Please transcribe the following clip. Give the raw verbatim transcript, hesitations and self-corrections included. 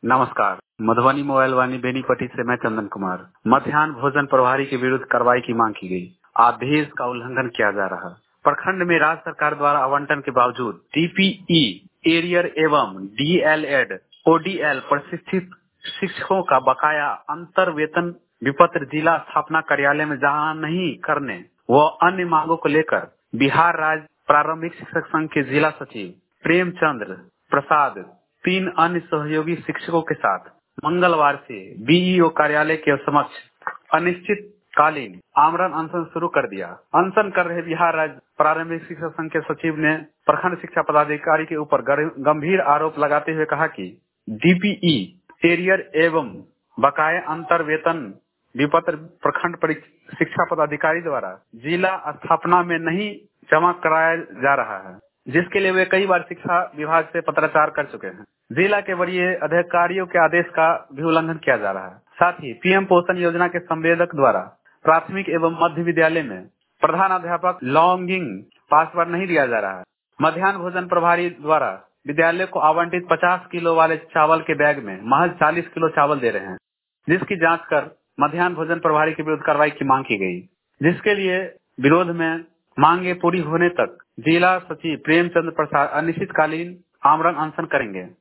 नमस्कार। मधुबनी मोबाइल वाणी बेनीपट्टी से मैं चंदन कुमार। मध्याह्न भोजन प्रभारी के विरुद्ध कार्रवाई की मांग की गई। आदेश का उल्लंघन किया जा रहा। प्रखंड में राज्य सरकार द्वारा आवंटन के बावजूद टीपीई एरियर एवं डीएलएड ओडीएल प्रशिक्षित शिक्षकों का बकाया अंतर वेतन विपत्र जिला स्थापना कार्यालय में जमा नहीं करने व अन्य मांगों को लेकर बिहार राज्य प्रारंभिक शिक्षक संघ के जिला सचिव प्रेमचंद्र प्रसाद तीन अन्य सहयोगी शिक्षकों के साथ मंगलवार से बीईओ कार्यालय के समक्ष अनिश्चितकालीन आमरण अनशन शुरू कर दिया। अनशन कर रहे बिहार राज्य प्रारंभिक शिक्षक संघ के सचिव ने प्रखंड शिक्षा पदाधिकारी के ऊपर गंभीर आरोप लगाते हुए कहा कि डीपीई एरियर एवं बकाया अंतर वेतन विपत्र प्रखंड शिक्षा पदाधिकारी द्वारा जिला स्थापना में नहीं जमा कराया जा रहा है, जिसके लिए वे कई बार शिक्षा विभाग से पत्राचार कर चुके हैं। जिला के वरीय अधिकारियों के आदेश का भी उल्लंघन किया जा रहा है। साथ ही पीएम पोषण योजना के संवेदक द्वारा प्राथमिक एवं मध्य विद्यालय में प्रधानाध्यापक लॉन्गिंग पासवर्ड नहीं दिया जा रहा है। मध्याह्न भोजन प्रभारी द्वारा विद्यालय को आवंटित पचास किलो वाले चावल के बैग में महज चालीस किलो चावल दे रहे हैं, जिसकी जांच कर मध्याह्न भोजन प्रभारी के विरुद्ध कार्रवाई की मांग की गई, जिसके लिए विरोध में मांगे पूरी होने तक जिला सचिव प्रेमचंद्र प्रसाद अनिश्चितकालीन आमरण अनशन करेंगे।